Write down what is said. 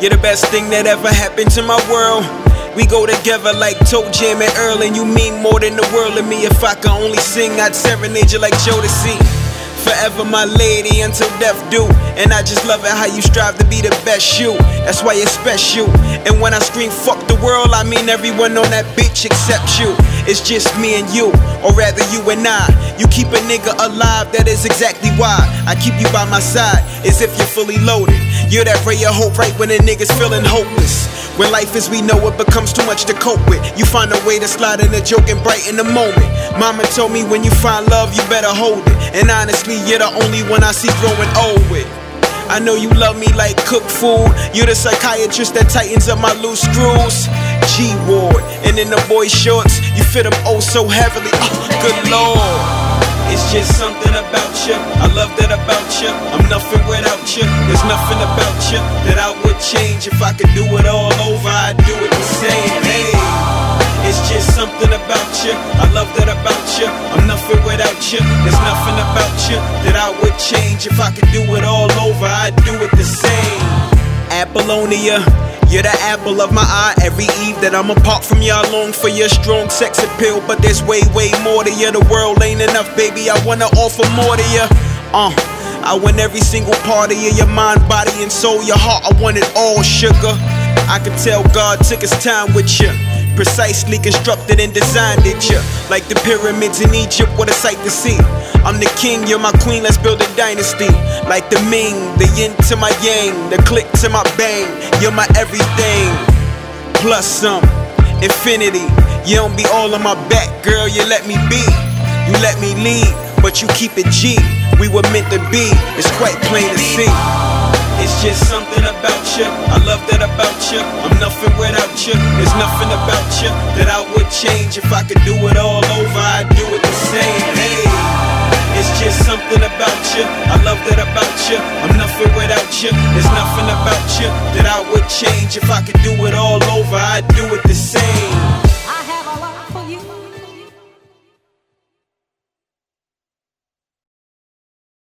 You're the best thing that ever happened to my world. We go together like Toe Jam and Earl, and you mean more than the world to me. If I could only sing, I'd serenade you like Jodeci. Forever my lady until death do. And I just love it how you strive to be the best you. That's why it's special. And when I scream fuck the world, I mean everyone on that bitch except you. It's just me and you, or rather you and I. You keep a nigga alive, that is exactly why I keep you by my side, as if you're fully loaded. You're that ray of hope right when a nigga's feeling hopeless. When life as we know it becomes too much to cope with, you find a way to slide in a joke and brighten the moment. Mama told me when you find love, you better hold it. And honestly, you're the only one I see growing old with. I know you love me like cooked food. You're the psychiatrist that tightens up my loose screws. G-Ward, and in the boy shorts, you fit them oh so heavily. Oh, good lord. It's just something about you, I love that about you. I'm nothing without you, there's nothing about you that I would change. If I could do it all over, I'd do it the same. Hey, it's just something about you, I love that about you. I'm nothing without you, there's nothing about you that I would change. If I could do it all over, I'd do it the same. Apollonia, you're the apple of my eye. Every eve that I'm apart from you, I long for your strong sex appeal. But there's way, way more to you. The world ain't enough, baby, I wanna offer more to you. I want every single part of you, your mind, body, and soul. Your heart, I want it all, sugar. I could tell God took his time with you, precisely constructed and designed it, you. Like the pyramids in Egypt, what a sight to see. I'm the king, you're my queen, let's build a dynasty. Like the Ming, the yin to my yang, the click to my bang. You're my everything, plus some, infinity. You don't be all on my back, girl, you let me be. You let me lead, but you keep it G. We were meant to be, it's quite plain to see. It's just something about you, I love that about you. I'm nothing without you, there's nothing about you that I would change. If I could do it all over, I'd do it the same. Hey, it's just something about you, I love that about you. I'm nothing without you, there's nothing about you that I would change. If I could do it all over, I'd